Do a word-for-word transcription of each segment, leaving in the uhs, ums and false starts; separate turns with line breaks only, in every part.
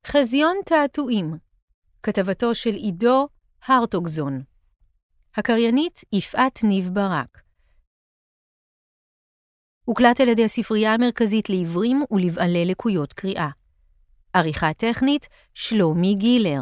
חזיון תעתועים, כתבתו של עידו הרטוגזון. הקריינית יפעת ניב ברק. הוקלט על ידי הספרייה המרכזית לעיוורים ולבעלי לקויות קריאה. עריכה טכנית שלומי גילר.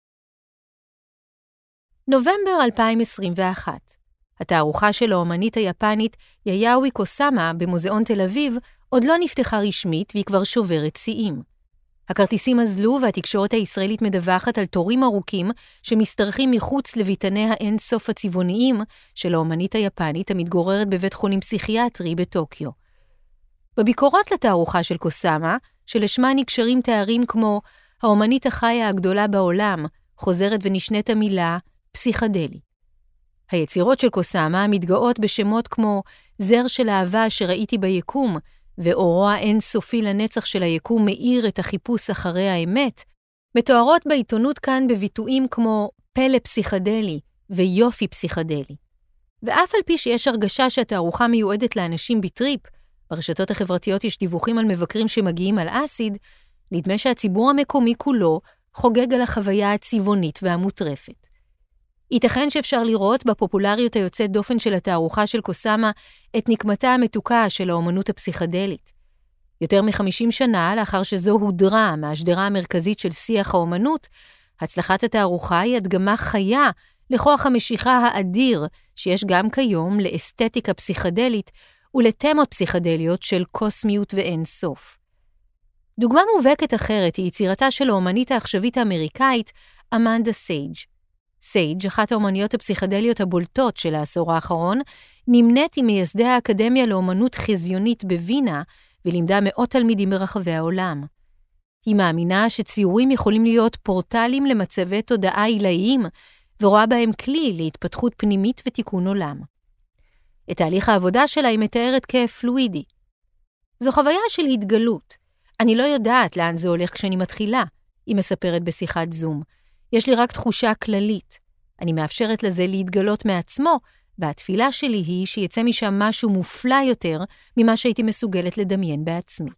נובמבר אלפיים עשרים ואחת. התערוכה של האומנית היפנית יאיאווי קוסאמה במוזיאון תל אביב עוד לא נפתחה רשמית והיא כבר שוברת שיאים. הכרטיסים אזלו והתקשורת הישראלית מדווחת על תורים ארוכים שמסתרחים מחוץ לביתני האינסוף הצבעוניים של האומנית היפנית המתגוררת בבית חולים פסיכיאטרי בטוקיו. בביקורות לתערוכה של קוסאמה, שלשמה נקשרים תארים כמו האומנית החיה הגדולה בעולם, חוזרת ונשנית המילה פסיכדלי. היצירות של קוסאמה מתגאות בשמות כמו זר של אהבה שראיתי ביקום, ואורו האינסופי לנצח של היקום מאיר את החיפוש אחרי האמת, מתוארות בעיתונות כאן בביטויים כמו פלא פסיכדלי ויופי פסיכדלי. ואף על פי שיש הרגשה שהתערוכה מיועדת לאנשים בטריפ, ברשתות החברתיות יש דיווחים על מבקרים שמגיעים על אסיד, נדמה שהציבור המקומי כולו חוגג על החוויה הצבעונית והמוטרפת. ייתכן שאפשר לראות בפופולריות היוצאת דופן של התערוכה של קוסאמה את נקמתה המתוקה של האומנות הפסיכדלית. יותר מ-חמישים שנה לאחר שזו הודרה מהשדרה המרכזית של שיח האומנות, הצלחת התערוכה היא הדגמה חיה לכוח המשיכה האדיר שיש גם כיום לאסתטיקה פסיכדלית ולתמות פסיכדליות של קוסמיות ואין סוף. דוגמה מובהקת אחרת היא יצירתה של האומנית העכשווית האמריקאית אמנדה סייג'. סייג', אחת האומניות הפסיכדליות הבולטות של העשור האחרון, נמנית עם מייסדי האקדמיה לאומנות חזיונית בווינה, ולימדה מאות תלמידים ברחבי העולם. היא מאמינה שציורים יכולים להיות פורטלים למצבי תודעה עילאיים, ורואה בהם כלי להתפתחות פנימית ותיקון עולם. את תהליך העבודה שלה היא מתארת כפלואידי. זו חוויה של התגלות. אני לא יודעת לאן זה הולך כשאני מתחילה, היא מספרת בשיחת זום. יש לי רק תחושה כללית. אני מאפשרת לזה להתגלות מעצמו, והתפילה שלי היא שיצא משם משהו מופלא יותר ממה שהייתי מסוגלת לדמיין בעצמי.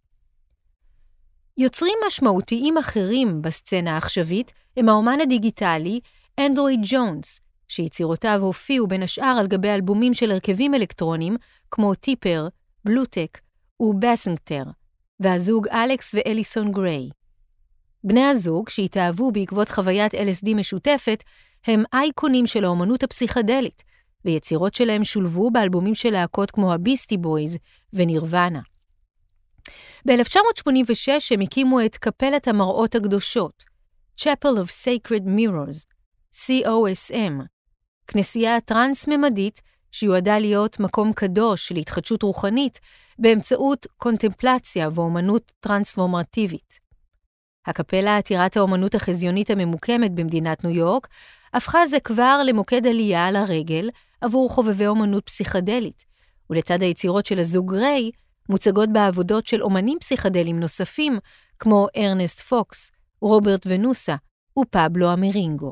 יוצרים משמעותיים אחרים בסצנה העכשווית הם האומן הדיגיטלי אנדרוי ג'ונס, שיצירותיו הופיעו בין השאר על גבי אלבומים של הרכבים אלקטרונים כמו טיפר, בלוטק ובסינגטר, והזוג אלכס ואליסון גריי. בני הזוג, שהתאהבו בעקבות חוויית אל אס די משותפת, הם אייקונים של האומנות הפסיכדלית, ויצירות שלהם שולבו באלבומים של להקות כמו הביסטי בויז ונירוונה. ב-אלף תשע מאות שמונים ושש הם הקימו את קפלת המראות הקדושות, Chapel of Sacred Mirrors, סי או אס אם, כנסייה טרנס-ממדית שיועדה להיות מקום קדוש להתחדשות רוחנית באמצעות קונטמפלציה ואומנות טרנספורמטיבית. הקפלה עתירת האומנות החזיונית הממוקמת במדינת ניו יורק, הפכה זה כבר למוקד עלייה על הרגל עבור חובבי אומנות פסיכדלית, ולצד היצירות של הזוג גריי, מוצגות בעבודות של אומנים פסיכדליים נוספים, כמו ארנסט פוקס, רוברט ונוסה ופבלו אמרינגו.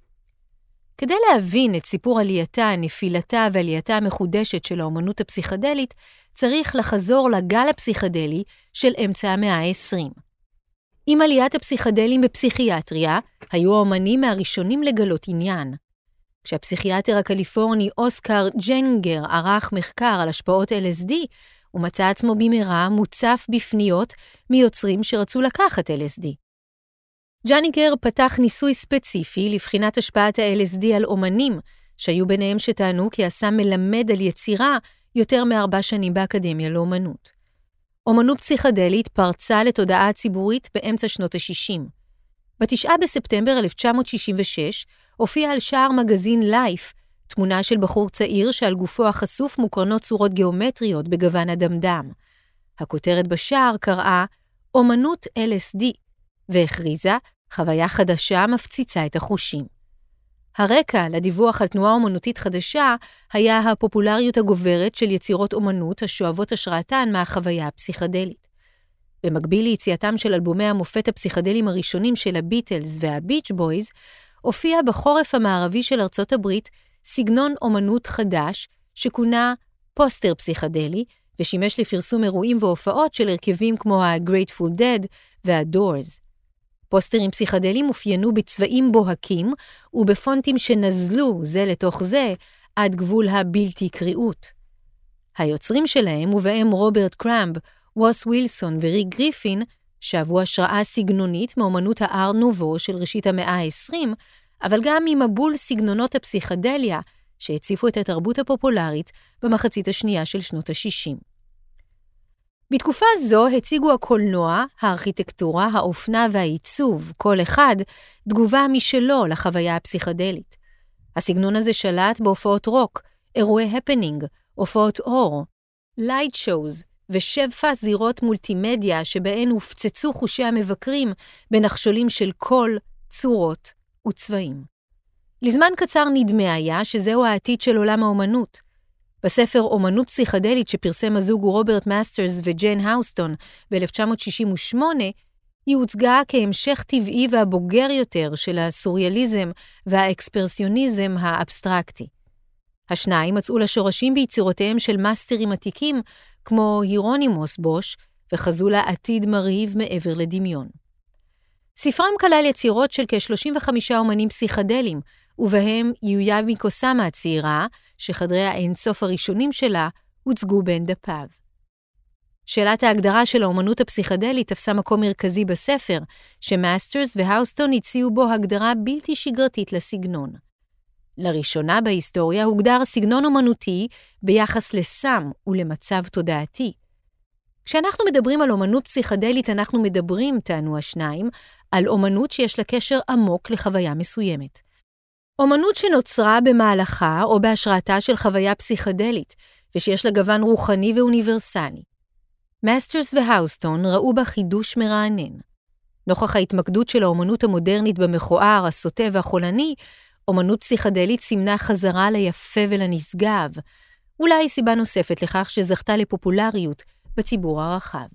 כדי להבין את סיפור עלייתה, נפילתה ועלייתה המחודשת של האומנות הפסיכדלית, צריך לחזור לגל הפסיכדלי של אמצע המאה ה-עשרים. עם עליית הפסיכדלים בפסיכיאטריה, היו האומנים מהראשונים לגלות עניין. כשהפסיכיאטר הקליפורני אוסקר ג'נגר ערך מחקר על השפעות אל אס די, הוא מצא עצמו במהרה מוצף בפניות מיוצרים שרצו לקחת אל אס די. ג'נגר פתח ניסוי ספציפי לבחינת השפעת ה-אל אס די על אומנים, שהיו ביניהם שטענו כי עשה מלמד על יצירה יותר מארבע שנים באקדמיה לאומנות. אומנות פסיכדלית פרצה לתודעה הציבורית באמצע שנות ה-שישים. בתשעה בספטמבר אלף תשע מאות שישים ושש הופיע על שער מגזין לייף תמונה של בחור צעיר שעל גופו החשוף מוקרנות צורות גיאומטריות בגוון אדמדם. הכותרת בשער קראה אומנות אל אס די והכריזה חוויה חדשה מפציצה את החושים. הרקע לדיווח על תנועה אומנותית חדשה היה הפופולריות הגוברת של יצירות אומנות השואבות השראתן מהחוויה הפסיכדלית. במקביל ליציאתם של אלבומי המופת הפסיכדליים הראשונים של הביטלס והביץ' בויז, הופיע בחורף המערבי של ארצות הברית סגנון אומנות חדש שכונה פוסטר פסיכדלי ושימש לפרסום אירועים והופעות של הרכבים כמו ה-Grateful Dead וה-Doors. פוסטרים פסיכדליים אופיינו בצבעים בוהקים ובפונטים שנזלו זה לתוך זה עד גבול הבלתי קריאות. היוצרים שלהם, ובהם רוברט קרמב, ווס ווילסון וריק גריפין, שאבו השראה סגנונית מאומנות האר נובו של ראשית המאה ה-עשרים, אבל גם ממבול סגנונות הפסיכדליה שהציפו את התרבות הפופולרית במחצית השנייה של שנות ה-שישים. בתקופה זו הציגו הקולנוע, הארכיטקטורה, האופנה והעיצוב, כל אחד, תגובה משלו לחוויה הפסיכדלית. הסגנון הזה שלט בהופעות רוק, אירועי הפנינג, הופעות אור, לייט שואוז ושפע זירות מולטימדיה שבהן הופצצו חושי המבקרים בנחשולים של קול, צורות וצבעים. לזמן קצר נדמה היה שזהו העתיד של עולם האומנות. בספר אומנות פסיכדלית שפרסם הזוג רוברט מאסטרס וג'יין האוסטון ב-אלף תשע מאות שישים ושמונה, היא הוצגה כהמשך טבעי והבוגר יותר של הסוריאליזם והאקספרסיוניזם האבסטרקטי. השניים מצאו לשורשים ביצירותיהם של מאסטרים עתיקים כמו הירונימוס בוש וחזו לה עתיד מרהיב מעבר לדמיון. ספרם כלל יצירות של כ-שלושים וחמישה אומנים פסיכדליים, ובהם יויאמי קוסאמה הצעירה, שחדרי האינסוף הראשונים שלה הוצגו בין דפיו. שאלת ההגדרה של האומנות הפסיכדלית תפסה מקום מרכזי בספר, שמאסטרס והאוסטון הציעו בו הגדרה בלתי שגרתית לסגנון. לראשונה בהיסטוריה הוגדר סגנון אומנותי ביחס לסם ולמצב תודעתי. כשאנחנו מדברים על אומנות פסיכדלית, אנחנו מדברים, טענו השניים, על אומנות שיש לה קשר עמוק לחוויה מסוימת. אומנות שנוצרה במהלכה או בהשראתה של חוויה פסיכדלית, ושיש לה גוון רוחני ואוניברסלי. מאסטרס והאוסטון ראו בה חידוש מרענן. נוכח ההתמקדות של האומנות המודרנית במכוער, הסוטה והחולני, אומנות פסיכדלית סימנה חזרה ליפה ולנשגב, אולי סיבה נוספת לכך שזכתה לפופולריות בציבור הרחב.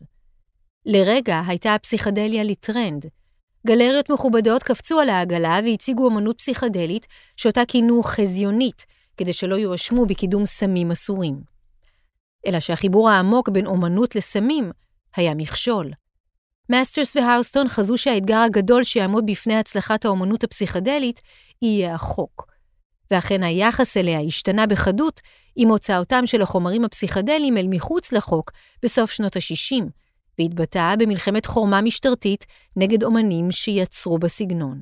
לרגע הייתה הפסיכדליה לטרנד. גלריות מכובדות קפצו על העגלה והציגו אומנות פסיכדלית שאותה כינו חזיונית, כדי שלא יואשמו בקידום סמים אסורים. אלא שהחיבור העמוק בין אומנות לסמים היה מכשול. מאסטרס והאוסטון חזו שהאתגר הגדול שיעמוד בפני הצלחת האומנות הפסיכדלית יהיה החוק. ואכן היחס אליה השתנה בחדות עם הוצאותם של החומרים הפסיכדליים אל מחוץ לחוק בסוף שנות ה-שישים, והתבטאה במלחמת חורמה משטרתית נגד אומנים שיצרו בסגנון.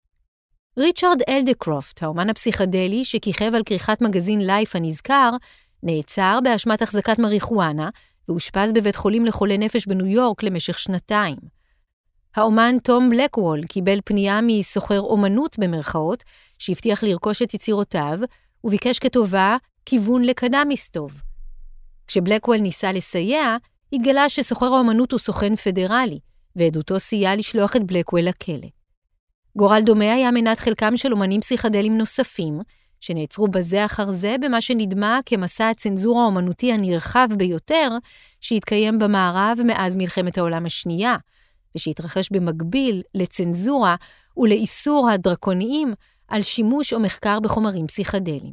ריצ'רד אלדקרופט, האומן הפסיכדלי שכיכב על כריכת מגזין לייף הנזכר, נעצר באשמת החזקת מריחואנה ואושפז בבית חולים לחולי נפש בניו יורק למשך שנתיים. האומן תום בלקוול קיבל פנייה מסוחר אומנות במרכאות, שהבטיח לרכוש את יצירותיו, וביקש כטובה כיוון לקנאביס טוב. כשבלקוול ניסה לסייע, התגלה שסוחר האומנות הוא סוכן פדרלי, ועדותו סייע לשלוח את בלקוול לכלא. גורל דומה היה מנת חלקם של אומנים פסיכדליים נוספים, שנעצרו בזה אחר זה במה שנדמה כמסע הצנזורה האומנותי הנרחב ביותר, שהתקיים במערב מאז מלחמת העולם השנייה, ושהתרחש במקביל לצנזורה ולאיסור הדרקוניים על שימוש או מחקר בחומרים פסיכדליים.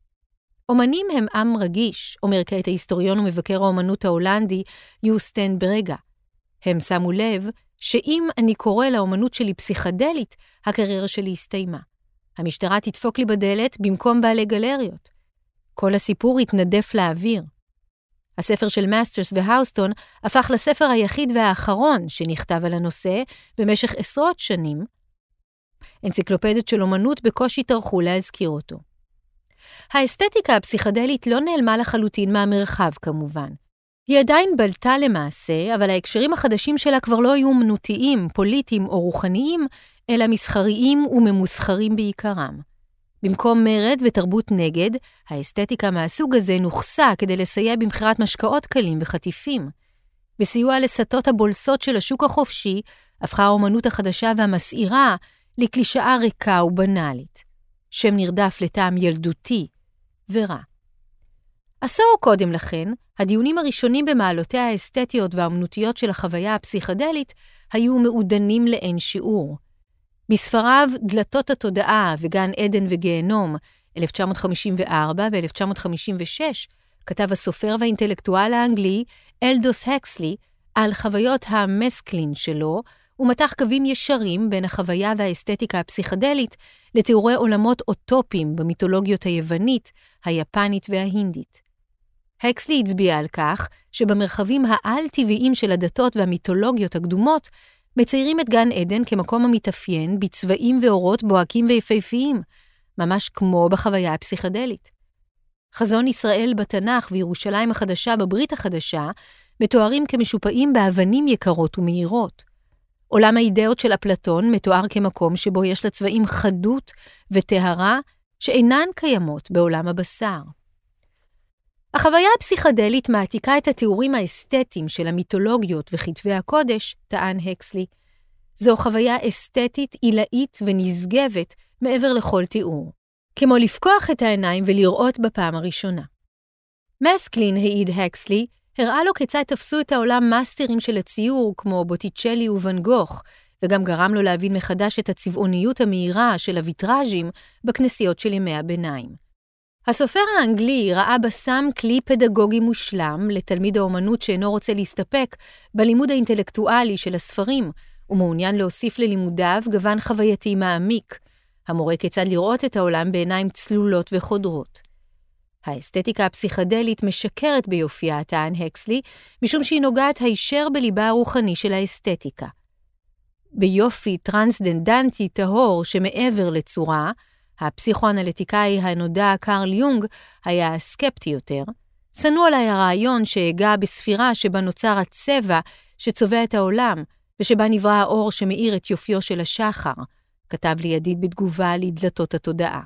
אומנים הם עם רגיש, אומר כעת ההיסטוריון ומבקר האומנות ההולנדי יוסטן ברגה. הם שמו לב שאם אני קורא לאומנות שלי פסיכדלית, הקריירה שלי הסתיימה. המשטרה תדפוק לי בדלת במקום בעלי גלריות. כל הסיפור התנדף לאוויר. הספר של מאסטרס והאוסטון הפך לספר היחיד והאחרון שנכתב על הנושא במשך עשרות שנים. אנציקלופדיות של אומנות בקושי טרחו להזכיר אותו. האסתטיקה הפסיכדלית לא נעלמה לחלוטין מהמרחב כמובן. היא עדיין בלטה למעשה, אבל ההקשרים החדשים שלה כבר לא היו אומנותיים, פוליטיים או רוחניים, אלא מסחריים וממוסחרים בעיקרם. במקום מרד ותרבות נגד, האסתטיקה מהסוג הזה נוחסה כדי לסייע במחירת משקאות קלים וחטיפים. בסיוע לסטות הבולסות של השוק החופשי, הפכה האומנות החדשה והמסעירה לקלישאה ריקה ובנאלית. שם נרדף לטעם ילדותי ורע. עשור קודם לכן, הדיונים הראשונים במעלותיה האסתטיות והאמנותיות של החוויה הפסיכדלית היו מעודנים לאין שיעור. בספריו דלתות התודעה וגן עדן וגיהנום, אלף תשע מאות חמישים וארבע ו-אלף תשע מאות חמישים ושש, כתב הסופר והאינטלקטואל האנגלי אלדוס הקסלי על חוויות המסקלין שלו ומתח קווים ישרים בין החוויה והאסתטיקה הפסיכדלית לתיאורי עולמות אוטופיים במיתולוגיות היוונית, היפנית וההינדית. הקסלי הצביע על כך שבמרחבים העל-טבעיים של הדתות והמיתולוגיות הקדומות מציירים את גן עדן כמקום המתאפיין בצבעים ואורות בוהקים ויפהפיים, ממש כמו בחוויה הפסיכדלית. חזון ישראל בתנ"ך וירושלים החדשה בברית החדשה מתוארים כמשופעים באבנים יקרות ומהירות. עולם האידאות של אפלטון מתואר כמקום שבו יש לצבעים חדות וטהרה שאינן קיימות בעולם הבשר. החוויה הפסיכדלית מעתיקה את התיאורים האסתטיים של המיתולוגיות וכתבי הקודש, טען הקסלי. זו חוויה אסתטית, עילאית ונשגבת מעבר לכל תיאור, כמו לפקוח את העיניים ולראות בפעם הראשונה. מסקלין, העיד הקסלי, הראה לו כיצד תפסו את העולם מאסטרים של הציור כמו בוטיצ'לי וואן גוך, וגם גרם לו להבין מחדש את הצבעוניות המהירה של הוויטראז'ים בכנסיות של ימי הביניים. הסופר האנגלי ראה בסם כלי פדגוגי מושלם לתלמיד האומנות שאינו רוצה להסתפק בלימוד האינטלקטואלי של הספרים, ומעוניין להוסיף ללימודיו גוון חווייתי מעמיק, המורה כיצד לראות את העולם בעיניים צלולות וחודרות. האסתטיקה הפסיכדלית משקרת ביופייה, טען הקסלי, משום שהיא נוגעת הישר בליבה הרוחני של האסתטיקה. ביופי טרנסדנדנטי טהור שמעבר לצורה, הפסיכואנליטיקאי הנודע קרל יונג היה סקפטי יותר, שנוא עליי הרעיון שהגע בספירה שבה נוצר הצבע שצובע את העולם, ושבה נברא האור שמאיר את יופיו של השחר, כתב לי ידיד בתגובה לדלתות התודעה.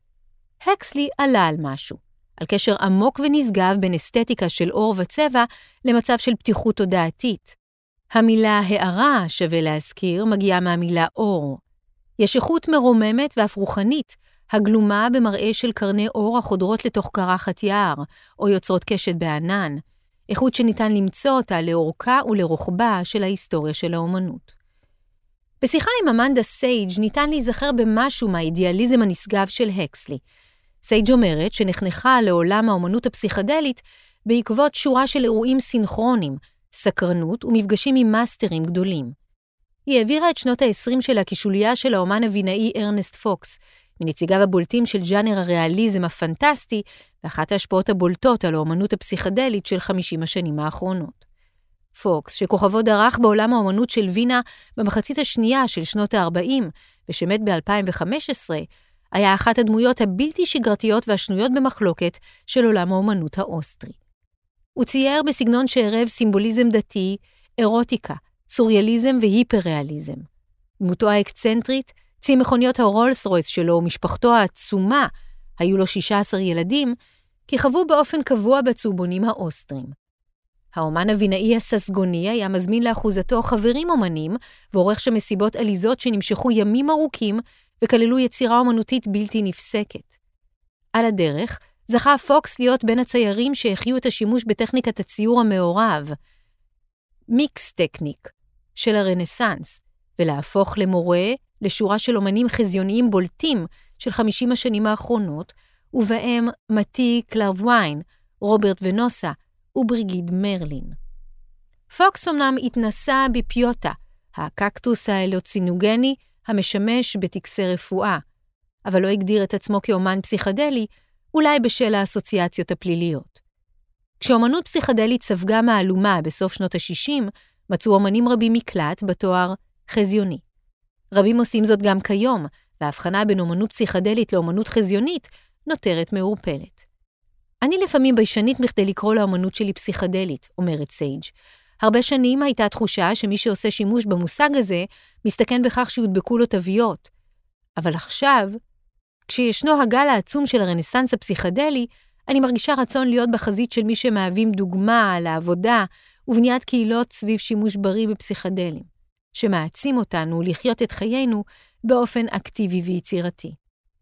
הקסלי עלה על משהו, על קשר עמוק ונשגב בין אסתטיקה של אור וצבע למצב של פתיחות תודעתית. המילה הערה, שווה להזכיר, מגיעה מהמילה אור. יש איכות מרוממת ואף רוחנית, הגלומה במראה של קרני אור החודרות לתוך קרחת יער, או יוצרות קשת בענן, איכות שניתן למצוא אותה לאורכה ולרוחבה של ההיסטוריה של האומנות. בשיחה עם אמנדה סייג' ניתן להיזכר במשהו מהאידיאליזם הנשגב של הקסלי. סייג' אומרת שנחנכה לעולם האומנות הפסיכדלית בעקבות שורה של אירועים סינכרונים, סקרנות ומפגשים עם מאסטרים גדולים. היא העבירה את שנות ה-עשרים שלה כשוליה של האומן הבינאי ארנסט פוקס, מנציגיו הבולטים של ז'אנר הריאליזם הפנטסטי, ואחת ההשפעות הבולטות על האומנות הפסיכדלית של חמישים השנים האחרונות. פוקס, שכוכבו דרך בעולם האומנות של וינה במחצית השנייה של שנות ה-ארבעים, ושמת ב-אלפיים וחמש עשרה, היה אחת הדמויות הבלתי שגרתיות והשנויות במחלוקת של עולם האומנות האוסטרי. הוא צייר בסגנון שערב סימבוליזם דתי, אירוטיקה, סוריאליזם והיפר-ריאליזם. דמותו האקצנטרית, צי מכוניות הרולס רויס שלו ומשפחתו העצומה, היו לו שישה עשר ילדים, כיכבו באופן קבוע בצהובונים האוסטרים. האומן הבינאי הססגוני היה מזמין לאחוזתו חברים אומנים, ועורך שמסיבות עליזות שנמשכו ימים ארוכים, וכללו יצירה אומנותית בלתי נפסקת. על הדרך, זכה פוקס להיות בין הציירים שהחיו את השימוש בטכניקת הציור המעורב, מיקס טכניק, של הרנסנס, ולהפוך למורה לשורה של אומנים חזיוניים בולטים של חמישים השנים האחרונות, ובהם מתי קלרוויין, רוברט ונוסה ובריגיד מרלין. פוקס אמנם התנסה בפיוטה, הקקטוס האלוצינוגני המשמש בטקסי רפואה, אבל לא הגדיר את עצמו כאומן פסיכדלי, אולי בשל האסוציאציות הפליליות. כשאומנות פסיכדלית ספגה מהלומה בסוף שנות ה-שישים, מצאו אומנים רבים מקלט בתואר חזיוני. רבים עושים זאת גם כיום, וההבחנה בין אומנות פסיכדלית לאומנות חזיונית נותרת מעורפלת. אני לפעמים ביישנית מכדי לקרוא לאומנות שלי פסיכדלית, אומרת סייג'. הרבה שנים הייתה תחושה שמי שעושה שימוש במושג הזה, מסתכן בכך שיודבקו לו תוויות. אבל עכשיו, כשישנו הגל העצום של הרנסנס הפסיכדלי, אני מרגישה רצון להיות בחזית של מי שמהווים דוגמה לעבודה ובניית קהילות סביב שימוש בריא בפסיכדלים, שמעצים אותנו לחיות את חיינו באופן אקטיבי ויצירתי.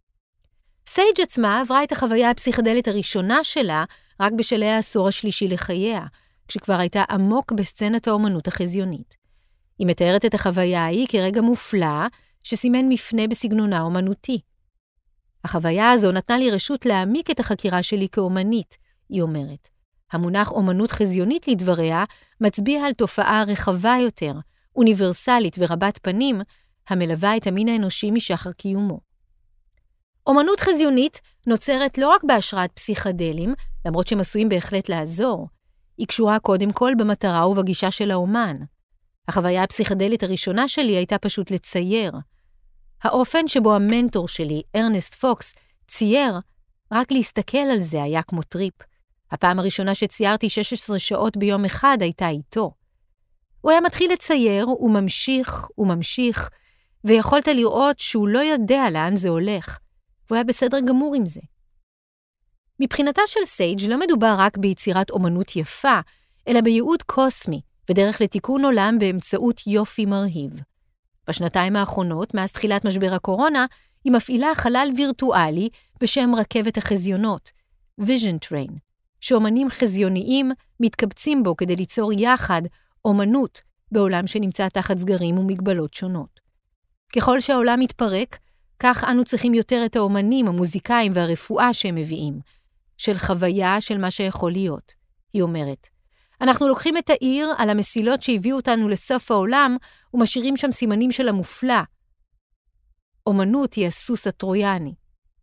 סייג' עצמה עברה את החוויה הפסיכדלית הראשונה שלה רק בשלהי העשור השלישי לחייה, כשכבר הייתה עמוק בסצנת האומנות החזיונית. היא מתארת את החוויה ההיא כרגע מופלא שסימן מפנה בסגנונה האומנותי. החוויה הזו נתנה לי רשות להעמיק את החקירה שלי כאומנית, היא אומרת. המונח אומנות חזיונית לדבריה מצביע על תופעה רחבה יותר, אוניברסלית ורבת פנים, המלווה את המין האנושי משחר קיומו. אומנות חזיונית נוצרת לא רק בהשראת פסיכדלים, למרות שהם עשויים בהחלט לעזור, היא קשורה קודם כל במטרה ובגישה של האומן. החוויה הפסיכדלית הראשונה שלי הייתה פשוט לצייר. האופן שבו המנטור שלי, ארנסט פוקס, צייר, רק להסתכל על זה היה כמו טריפ. הפעם הראשונה שציירתי שש עשרה שעות ביום אחד הייתה איתו. הוא היה מתחיל לצייר, הוא ממשיך, הוא ממשיך, ויכולת לראות שהוא לא יודע לאן זה הולך, והוא היה בסדר גמור עם זה. מבחינתה של סייג' לא מדובר רק ביצירת אומנות יפה, אלא בייעוד קוסמי, ודרך לתיקון עולם באמצעות יופי מרהיב. בשנתיים האחרונות, מאז תחילת משבר הקורונה, היא מפעילה חלל וירטואלי בשם רכבת החזיונות, Vision Train, שאומנים חזיוניים מתקבצים בו כדי ליצור יחד אומנות בעולם שנמצא תחת סגרים ומגבלות שונות. ככל שהעולם מתפרק, כך אנו צריכים יותר את האומנים, המוזיקאים והרפואה שהם מביאים, של חוויה של מה שיכול להיות, היא אומרת. אנחנו לוקחים את העיר על המסילות שהביאו אותנו לסוף העולם ומשאירים שם סימנים של המופלא. אומנות היא הסוס הטרויאני.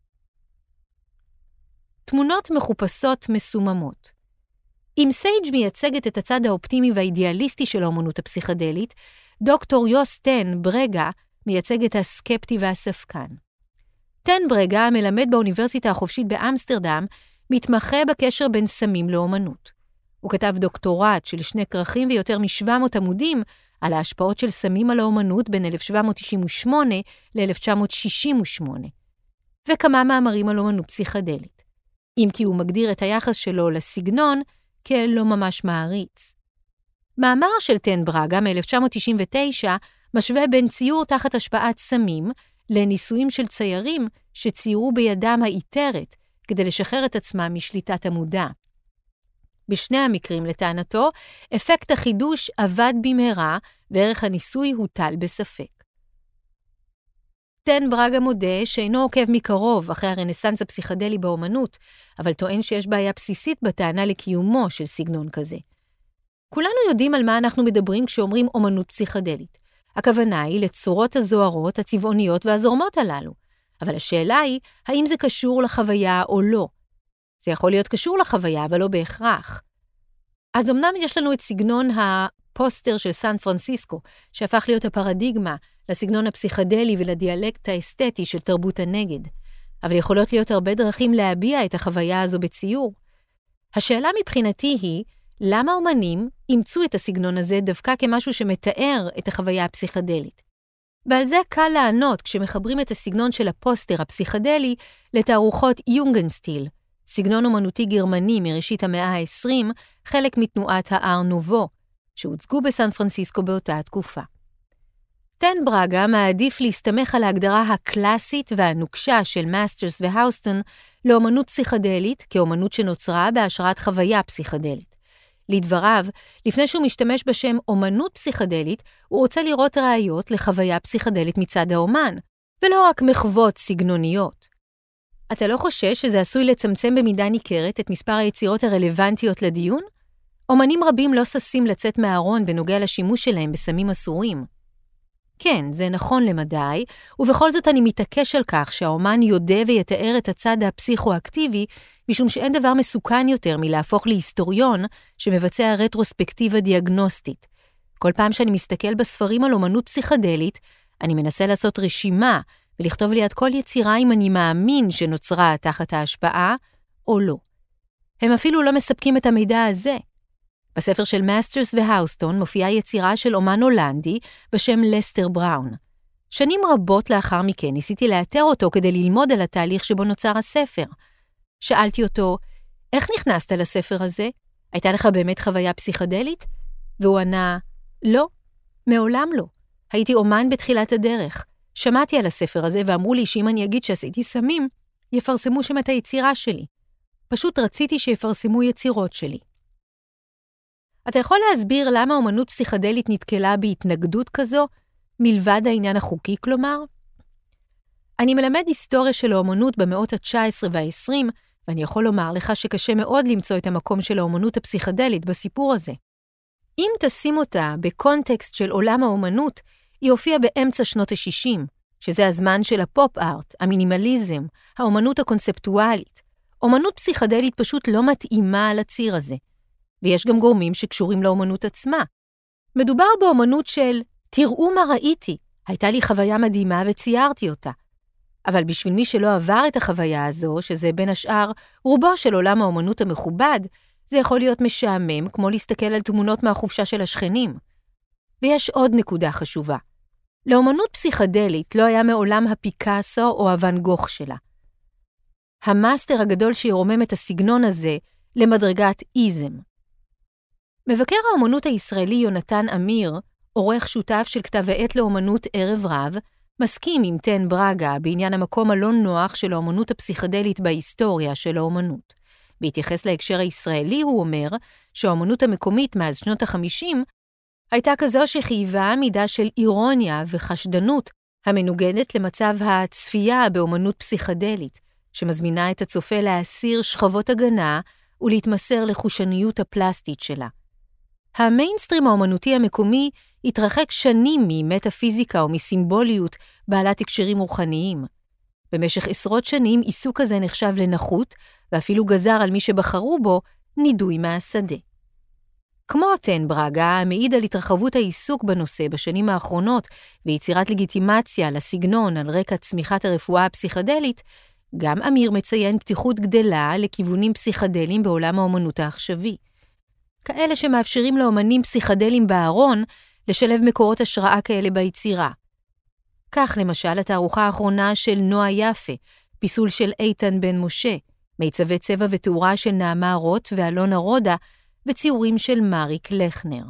תמונות מחופשות מסוממות. אם סייג' מייצגת את הצד האופטימי והאידיאליסטי של האומנות הפסיכדלית, דוקטור יוס טן ברגה מייצג את הסקפטי והספקן. טן ברגה, מלמד באוניברסיטה החופשית באמסטרדם, מתמחה בקשר בין סמים לאומנות. הוא כתב דוקטורט של שני כרכים ויותר מ-שבע מאות עמודים על ההשפעות של סמים על האומנות בין אלף שבע מאות תשעים ושמונה ל-אלף תשע מאות שישים ושמונה, וכמה מאמרים על אומנות פסיכדלית, אם כי הוא מגדיר את היחס שלו לסגנון כלא ממש מעריץ. מאמר של טן ברגה מ-אלף תשע מאות תשעים ותשע משווה בין ציור תחת השפעת סמים לניסויים של ציירים שציירו בידם האיתרת כדי לשחרר את עצמם משליטת המודע. בשני המקרים, לטענתו, אפקט החידוש עבד במהרה וערך הניסוי הוטל בספק. טן ברגה מודה שאינו עוקב מקרוב אחרי הרנסנס הפסיכדלי באומנות, אבל טוען שיש בעיה בסיסית בטענה לקיומו של סגנון כזה. כולנו יודעים על מה אנחנו מדברים כשאומרים אומנות פסיכדלית. הכוונה היא לצורות הזוהרות, הצבעוניות והזורמות הללו. אבל השאלה היא, האם זה קשור לחוויה או לא? זה יכול להיות קשור לחוויה, אבל לא בהכרח. אז אמנם יש לנו את סגנון הפוסטר של סן פרנסיסקו, שהפך להיות הפרדיגמה לסגנון הפסיכדלי ולדיאלקט האסתטי של תרבות הנגד. אבל יכולות להיות הרבה דרכים להביע את החוויה הזו בציור. השאלה מבחינתי היא, למה אומנים אימצו את הסגנון הזה דווקא כמשהו שמתאר את החוויה הפסיכדלית? ועל זה קל לענות כשמחברים את הסגנון של הפוסטר הפסיכדלי לתערוכות יונגנסטיל, סגנון אומנותי גרמני מראשית המאה ה-עשרים, חלק מתנועת האר נובו, שהוצגו בסן פרנסיסקו באותה התקופה. טן ברגה מעדיף להסתמך על ההגדרה הקלאסית והנוקשה של מאסטרס והאוסטון לאומנות פסיכדלית כאומנות שנוצרה בהשראת חוויה פסיכדלית. לדבריו, לפני שהוא משתמש בשם אומנות פסיכדלית, הוא רוצה לראות ראיות לחוויה פסיכדלית מצד האומן, ולא רק מחוות סגנוניות. אתה לא חושש שזה עשוי לצמצם במידה ניכרת את מספר היצירות הרלוונטיות לדיון? אומנים רבים לא ששים לצאת מהארון בנוגע לשימוש שלהם בסמים אסורים. כן, זה נכון למדי, ובכל זאת אני מתעקש על כך שהאומן יודע ויתאר את הצד הפסיכואקטיבי, משום שאין דבר מסוכן יותר מלהפוך להיסטוריון שמבצע רטרוספקטיבה דיאגנוסטית. כל פעם שאני מסתכל בספרים על אומנות פסיכדלית, אני מנסה לעשות רשימה ולכתוב ליד כל יצירה אם אני מאמין שנוצרה תחת ההשפעה או לא. הם אפילו לא מספקים את המידע הזה. בספר של מאסטרס והאוסטון מופיעה יצירה של אומן הולנדי בשם לסטר בראון. שנים רבות לאחר מכן ניסיתי לאתר אותו כדי ללמוד על התהליך שבו נוצר הספר. שאלתי אותו, איך נכנסת לספר הזה? הייתה לך באמת חוויה פסיכדלית? והוא ענה, לא, מעולם לא. הייתי אומן בתחילת הדרך. שמעתי על הספר הזה ואמרו לי שאם אני אגיד שעשיתי סמים, יפרסמו שם את היצירה שלי. פשוט רציתי שיפרסמו יצירות שלי. אתה יכול להסביר למה אומנות פסיכדלית נתקלה בהתנגדות כזו, מלבד העניין החוקי כלומר? אני מלמד היסטוריה של האומנות במאות ה-תשע עשרה וה-עשרים, ואני יכול לומר לך שקשה מאוד למצוא את המקום של האומנות הפסיכדלית בסיפור הזה. אם תשים אותה בקונטקסט של עולם האומנות, היא הופיעה באמצע שנות ה-שישים, שזה הזמן של הפופ-ארט, המינימליזם, האומנות הקונספטואלית. אומנות פסיכדלית פשוט לא מתאימה על הציר הזה. ויש גם גורמים שקשורים לאומנות עצמה. מדובר באומנות של, תראו מה ראיתי, הייתה לי חוויה מדהימה וציירתי אותה. אבל בשביל מי שלא עבר את החוויה הזו, שזה בין השאר רובו של עולם האומנות המכובד, זה יכול להיות משעמם, כמו להסתכל על תמונות מהחופשה של השכנים. ויש עוד נקודה חשובה. לאומנות פסיכדלית לא היה מעולם הפיקאסו או הוואן גוך שלה. המאסטר הגדול שירומם את הסגנון הזה למדרגת איזם. מבקר האומנות הישראלי יונתן אמיר, עורך שותף של כתב העת לאומנות ערב רב, מסכים עם טן ברגה בעניין המקום הלא נוח של האומנות הפסיכדלית בהיסטוריה של האומנות. בהתייחס להקשר הישראלי הוא אומר שהאומנות המקומית מאז שנות ה-חמישים הייתה כזו שחייבה מידה של אירוניה וחשדנות המנוגדת למצב הצפייה באומנות פסיכדלית, שמזמינה את הצופה להסיר שכבות הגנה ולהתמסר לחושניות הפלסטית שלה. המיינסטרים האומנותי המקומי התרחק שנים ממטאפיזיקה או מסימבוליות בעלת הקשרים רוחניים. במשך עשרות שנים עיסוק הזה נחשב לנחות, ואפילו גזר על מי שבחרו בו נידוי מהשדה. כמו טן ברגה, המעיד על התרחבות העיסוק בנושא בשנים האחרונות ויצירת לגיטימציה לסגנון על רקע צמיחת הרפואה הפסיכדלית, גם אמיר מציין פתיחות גדלה לכיוונים פסיכדליים בעולם האומנות העכשווי. כאלה שמאפשרים לאומנים פסיכדליים בארון לשלב מקורות השראה כאלה ביצירה. כך למשל התערוכה האחרונה של נועה יפה, פיסול של איתן בן משה, מיצבי צבע ותאורה של נעמה רוט ואלונה רודה, וציורים של מריק לכנר.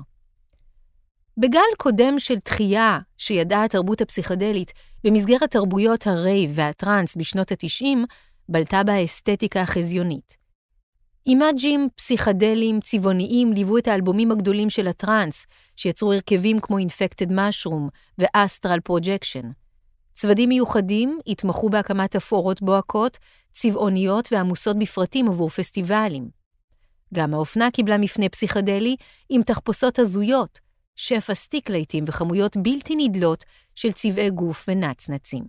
בגל קודם של תחייה שידעה התרבות הפסיכדלית במסגרת תרבויות הרייב והטרנס בשנות ה-תשעים, בלטה בה האסתטיקה החזיונית. אימאג'ים פסיכדליים צבעוניים ליוו את האלבומים הגדולים של הטרנס, שיצרו הרכבים כמו Infected Mushroom ו-Astral Projection. צוותים מיוחדים התמחו בהקמת אפורות בוהקות, צבעוניות ועמוסות בפרטים עבור פסטיבלים. גם האופנה קיבלה מפנה פסיכדלי עם תחפושות הזויות, שפע סטיק לעתים וכמויות בלתי נדלות של צבעי גוף ונצנצים.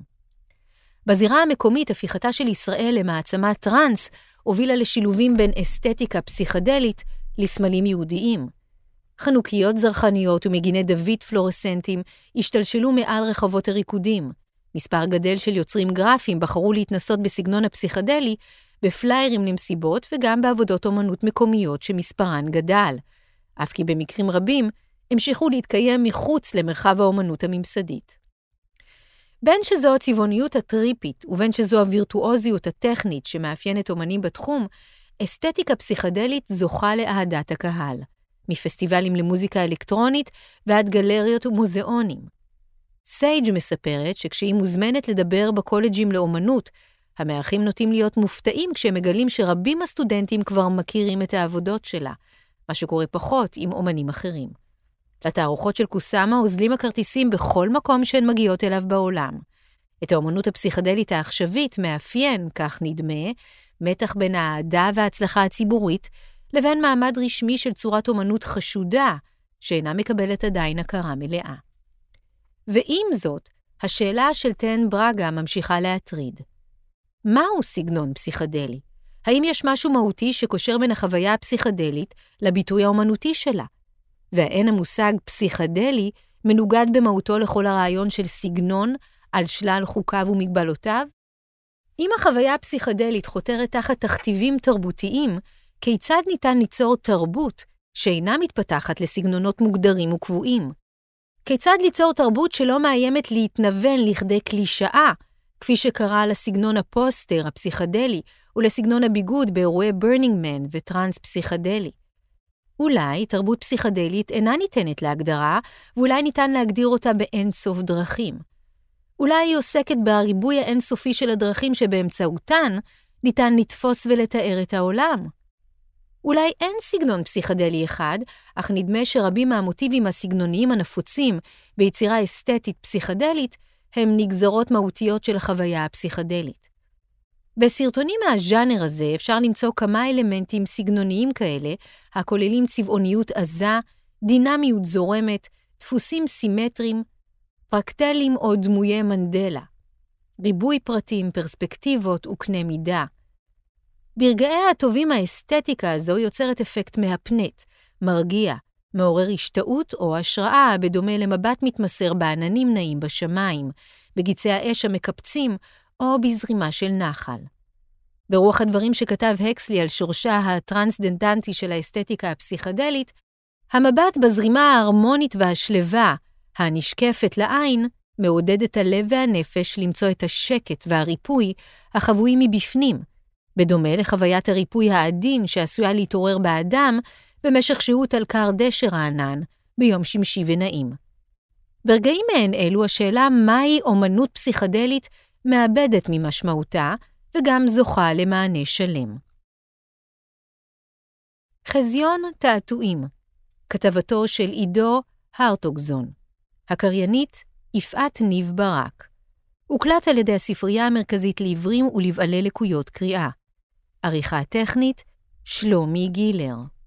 בזירה המקומית, הפיכתה של ישראל למעצמת טרנס הובילה לשילובים בין אסתטיקה פסיכדלית לסמלים יהודיים. חנוכיות זרחניות ומגיני דוד פלורסנטים השתלשלו מעל רחבות הריקודים. מספר גדל של יוצרים גרפיים בחרו להתנסות בסגנון הפסיכדלי, בפליירים למסיבות וגם בעבודות אומנות מקומיות שמספרן גדל. אף כי במקרים רבים המשיכו להתקיים מחוץ למרחב האומנות הממסדית. בין שזו הצבעוניות הטריפית ובין שזו הווירטואוזיות הטכנית שמאפיינת אומנים בתחום, אסתטיקה פסיכדלית זוכה לאהדת הקהל, מפסטיבלים למוזיקה אלקטרונית ועד גלריות ומוזיאונים. סייג' מספרת שכשהיא מוזמנת לדבר בקולג'ים לאומנות, המארחים נוטים להיות מופתעים כשהם מגלים שרבים הסטודנטים כבר מכירים את העבודות שלה, מה שקורה פחות עם אומנים אחרים. לתערוכות של קוסאמה עוזלים הכרטיסים בכל מקום שהן מגיעות אליו בעולם. את האומנות הפסיכדלית העכשווית מאפיין, כך נדמה, מתח בין האהדה וההצלחה הציבורית, לבין מעמד רשמי של צורת אומנות חשודה, שאינה מקבלת עדיין הכרה מלאה. ועם זאת, השאלה של טן ברגה ממשיכה להטריד. מהו סגנון פסיכדלי? האם יש משהו מהותי שקושר בין החוויה הפסיכדלית לביטוי האומנותי שלה? והאין המושג פסיכדלי מנוגד במהותו לכל הרעיון של סגנון על שלל חוקיו ומגבלותיו? אם החוויה הפסיכדלית חותרת תחת תכתיבים תרבותיים, כיצד ניתן ליצור תרבות שאינה מתפתחת לסגנונות מוגדרים וקבועים? כיצד ליצור תרבות שלא מאיימת להתנוון לכדי קלישאה, כפי שקרה לסגנון הפוסטר הפסיכדלי ולסגנון הביגוד באירועי ברנינג מן וטרנס פסיכדלי? אולי תרבות פסיכדלית אינה ניתנת להגדרה, ואולי ניתן להגדיר אותה באין סוף דרכים. אולי היא עוסקת בריבוי האינסופי של הדרכים שבאמצעותן ניתן לתפוס ולתאר את העולם. אולי אין סגנון פסיכדלי אחד, אך נדמה שרבים מהמוטיבים הסגנוניים הנפוצים ביצירה אסתטית פסיכדלית הם נגזרות מהותיות של החוויה הפסיכדלית. בסרטונים מהז'אנר הזה אפשר למצוא כמה אלמנטים סגנוניים כאלה, הכוללים צבעוניות עזה, דינמיות זורמת, דפוסים סימטריים, פרקטלים או דמויי מנדלה, ריבוי פרטים, פרספקטיבות וקנה מידה. ברגעי הטובים האסתטיקה הזו יוצרת אפקט מהפנט, מרגיע, מעורר השתאות או השראה בדומה למבט מתמסר בעננים נעים בשמיים, בגיצי האש המקפצים או בזרימה של נחל. ברוח הדברים שכתב הקסלי על שורשה הטרנסדנדנטי של האסתטיקה הפסיכדלית, המבט בזרימה ההרמונית והשלווה, הנשקפת לעין, מעודד את הלב והנפש למצוא את השקט והריפוי החבויים מבפנים, בדומה לחוויית הריפוי העדין שעשויה להתעורר באדם במשך שהות על קר דשא רענן ביום שמשי ונעים. ברגעים מהן אלו השאלה מהי אומנות פסיכדלית מאבדת ממשמעותה וגם זוכה למענה שלם. חזיון תעתועים, כתבתו של עידו הרטוגזון, הקריינית יפעת ניב ברק, הוקלט על ידי הספרייה המרכזית לעיוורים ולבעלי לקויות קריאה, עריכה טכנית שלומי גילר.